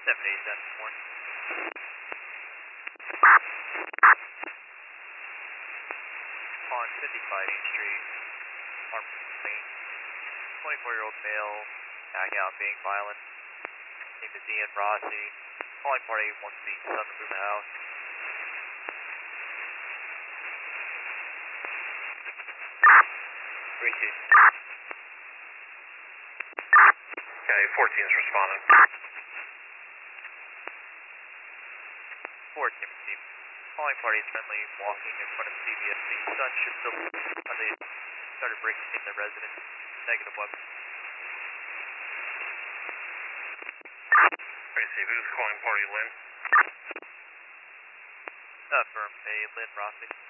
7-8, that's more. On 50 Fighting Street, Armstrong, 24-year-old male, back out being violent. Name is Ian Rossi. Calling party wants the son to move the house. Repeat. Okay, 14 is responding. 4 Timothy. Calling party is friendly walking in front of CVS. The son should still when they started breaking into the residence. Negative weapon. Receive, who's calling party, Lynn? Affirm, a Lynn Rossi.